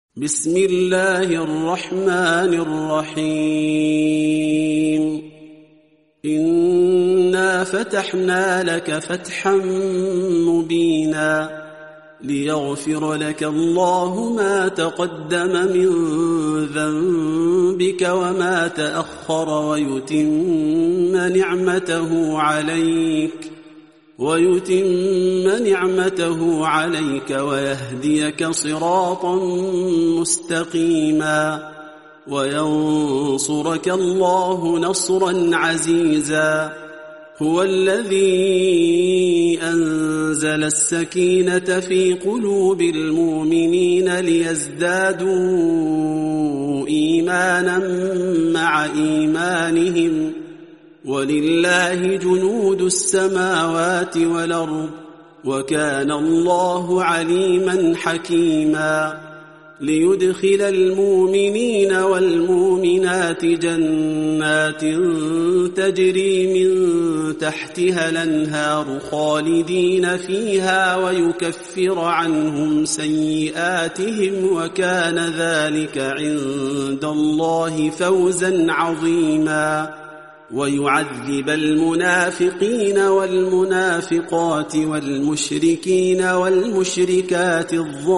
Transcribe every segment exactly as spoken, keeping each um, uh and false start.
بسم الله الرحمن الرحيم إنا فتحنا لك فتحا مبينا ليغفر لك الله ما تقدم من ذنبك وما تأخر ويتم نعمته عليك ويتم نعمته عليك ويهديك صراطا مستقيما وينصرك الله نصرا عزيزا هو الذي أنزل السكينة في قلوب المؤمنين ليزدادوا إيمانا مع إيمانهم ولله جنود السماوات والأرض وكان الله عليما حكيما ليدخل المؤمنين والمؤمنات جنات تجري من تحتها الأنهار خالدين فيها ويكفر عنهم سيئاتهم وكان ذلك عند الله فوزا عظيما ويعذب المنافقين والمنافقات والمشركين والمشركات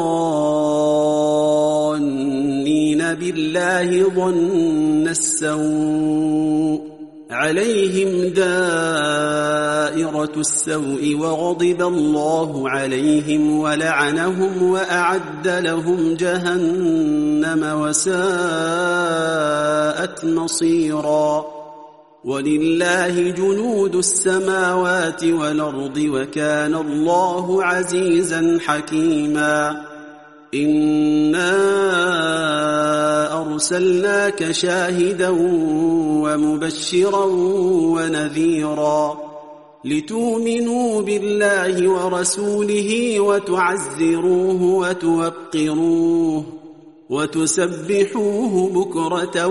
الظانين بالله ظن السوء عليهم دائرة السوء وغضب الله عليهم ولعنهم وأعد لهم جهنم وساءت مصيرا ولله جنود السماوات والأرض وكان الله عزيزا حكيما إنا أرسلناك شاهدا ومبشرا ونذيرا لتؤمنوا بالله ورسوله وتعزروه وتوقروه وتسبحوه بكرة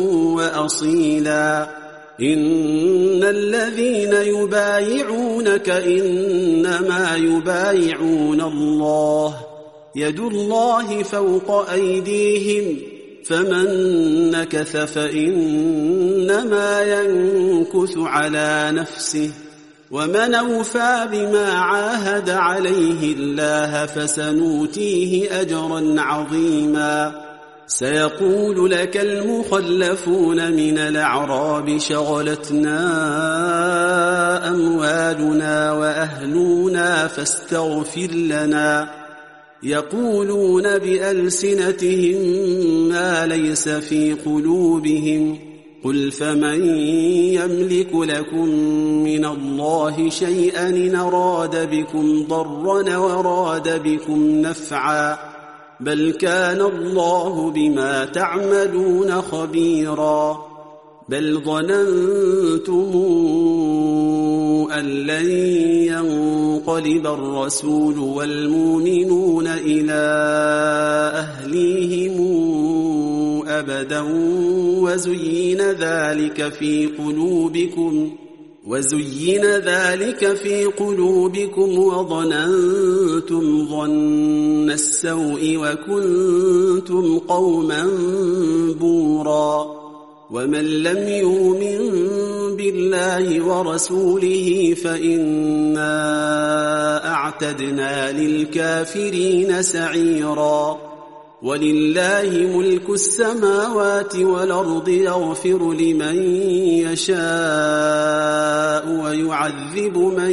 وأصيلا إن الذين يبايعونك إنما يبايعون الله يد الله فوق أيديهم فمن نكث فإنما ينكث على نفسه ومن أوفى بما عاهد عليه الله فسنؤتيه أجرا عظيما سيقول لك المخلفون من الأعراب شغلتنا أموالنا وأهلنا فاستغفر لنا يقولون بألسنتهم ما ليس في قلوبهم قل فمن يملك لكم من الله شيئا إن أراد بكم ضرا وأراد بكم نفعا بل كان الله بما تعملون خبيرا بل ظننتم أن لن ينقلب الرسول والمؤمنون إلى أهليهم أبدا وزين ذلك في قلوبكم وزين ذلك في قلوبكم وظننتم ظن السوء وكنتم قوما بورا ومن لم يؤمن بالله ورسوله فإنا أعتدنا للكافرين سعيرا ولله ملك السماوات والأرض يغفر لمن يشاء ويعذب من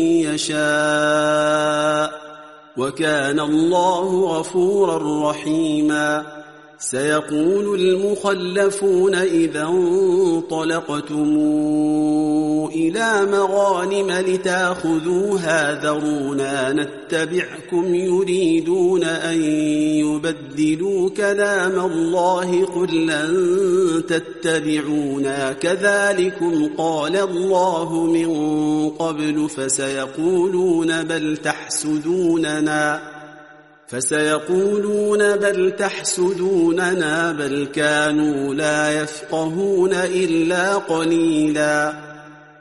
يشاء وكان الله غفورا رحيما سيقول المخلفون إذا انطلقتم إلى مغانم لتأخذوها ذرونا نتبعكم يريدون أن يبدلوا كلام الله قل لن تتبعونا كذلكم قال الله من قبل فسيقولون بل تحسدوننا فسيقولون بل تحسدوننا بل كانوا لا يفقهون إلا قليلا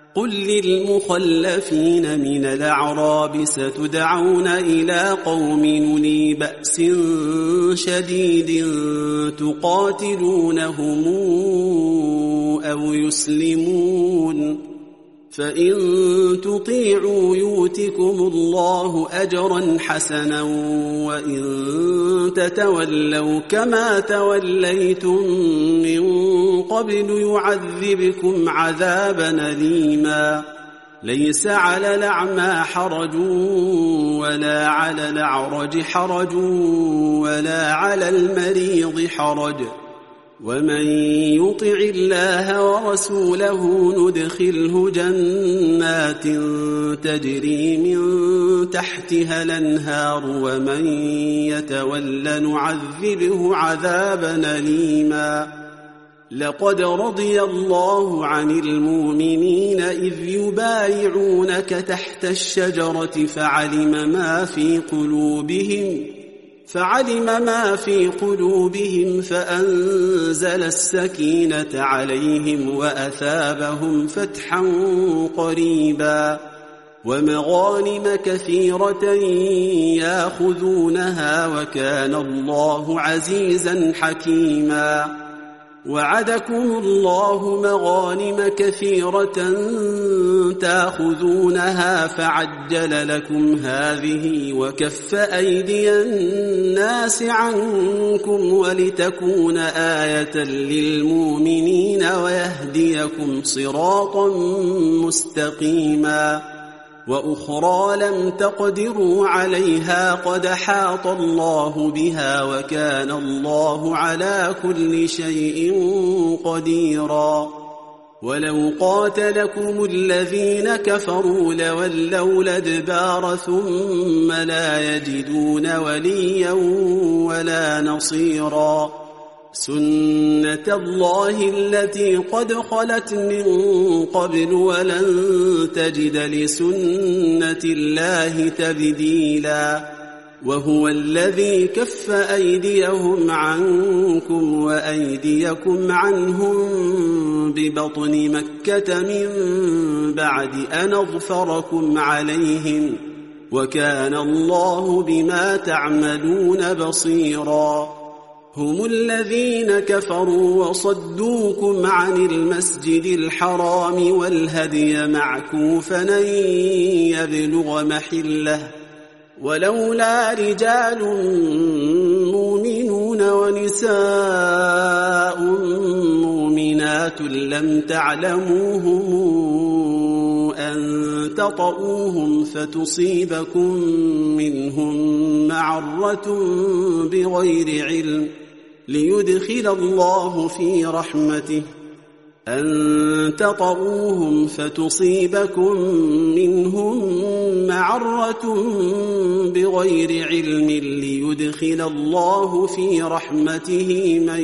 قل للمخلفين من الأعراب ستدعون إلى قوم أولي بأس شديد تقاتلونهم أو يسلمون، فإن تطيعوا يؤتكم الله أجرا حسنا، وإن تتولوا كما توليتم من قبل يعذبكم عذابا أليما. ليس على الأعمى حرج ولا على الأعرج حرج ولا على المريض حرج، ومن يطع الله ورسوله ندخله جنات تجري من تحتها الأنهار، ومن يتول نعذبه عذابا أليما. لقد رضي الله عن المؤمنين إذ يبايعونك تحت الشجرة فعلم ما في قلوبهم فعلم ما في قلوبهم فأنزل السكينة عليهم وأثابهم فتحا قريبا، ومغانم كثيرة ياخذونها، وكان الله عزيزا حكيما. وعدكم الله مغانم كثيرة تاخذونها فعجل لكم هذه وكف أيدي الناس عنكم ولتكون آية للمؤمنين ويهديكم صراطا مستقيما. وأخرى لم تقدروا عليها قد حاط الله بها، وكان الله على كل شيء قديرا. ولو قاتلكم الذين كفروا لولوا الأدبار ثم لا يجدون وليا ولا نصيرا. سنة الله التي قد خلت من قبل ولن تجد لسنة الله تبديلا. وهو الذي كف أيديهم عنكم وأيديكم عنهم ببطن مكة من بعد أن أظفركم عليهم، وكان الله بما تعملون بصيرا. هم الذين كفروا وصدوكم عن المسجد الحرام والهدي معكوفا أن يبلغ محله، ولولا رجال مؤمنون ونساء مؤمنات لم تعلموهم أن تطؤوهم فتصيبكم منهم معرة بغير علم ليدخل الله في رحمته أن تطؤوهم فتصيبكم منهم معرة بغير علم ليدخل الله في رحمته من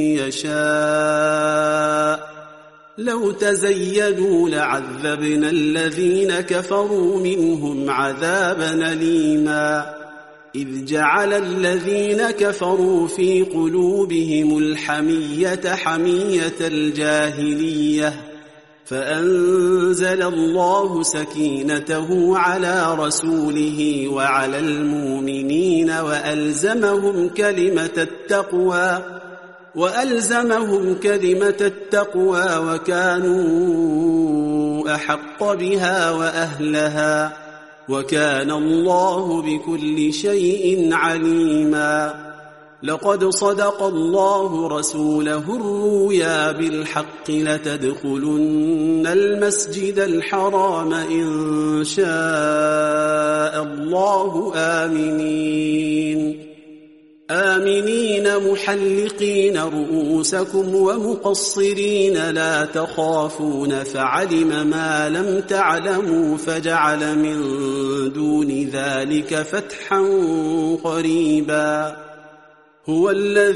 يشاء. لو تزيدوا لعذبنا الذين كفروا منهم عذابا أليما. إذ جعل الذين كفروا في قلوبهم الحمية حمية الجاهلية، فأنزل الله سكينته على رسوله وعلى المؤمنين وألزمهم كلمة التقوى وألزمهم كلمة التقوى وكانوا أحق بها وأهلها، وكان الله بكل شيء عليما. لقد صدق الله رسوله الرؤيا بالحق لتدخلن المسجد الحرام إن شاء الله آمنين آمنين محلقين رؤوسكم ومقصرين لا تخافون فعلم ما لم تعلموا فجعل من دون ذلك فتحا قريبا. هو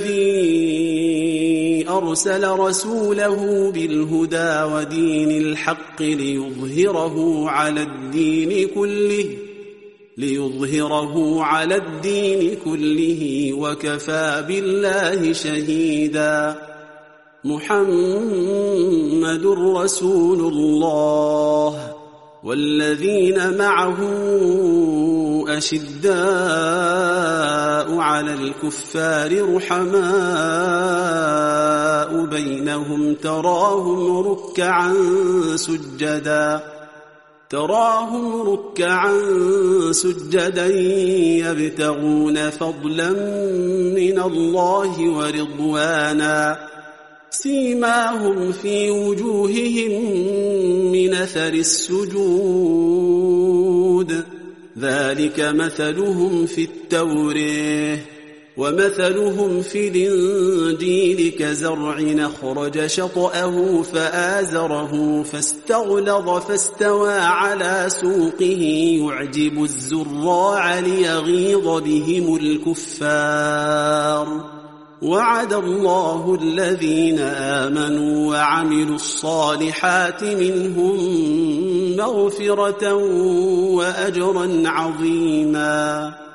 الذي أرسل رسوله بالهدى ودين الحق ليظهره على الدين كله ليظهره على الدين كله وكفى بالله شهيدا. محمد رسول الله والذين معه أشداء على الكفار رحماء بينهم تراهم ركعا سجدا تراهم ركعا سجدا يبتغون فضلا من الله ورضوانا سيماهم في وجوههم من أثر السجود ذلك مثلهم في التوراة ومثلهم في الإنجيل كزرع أخرج شطأه فآزره فاستغلظ فاستوى على سوقه يعجب الزراع ليغيظ بهم الكفار وعد الله الذين آمنوا وعملوا الصالحات منهم مغفرة وأجرا عظيما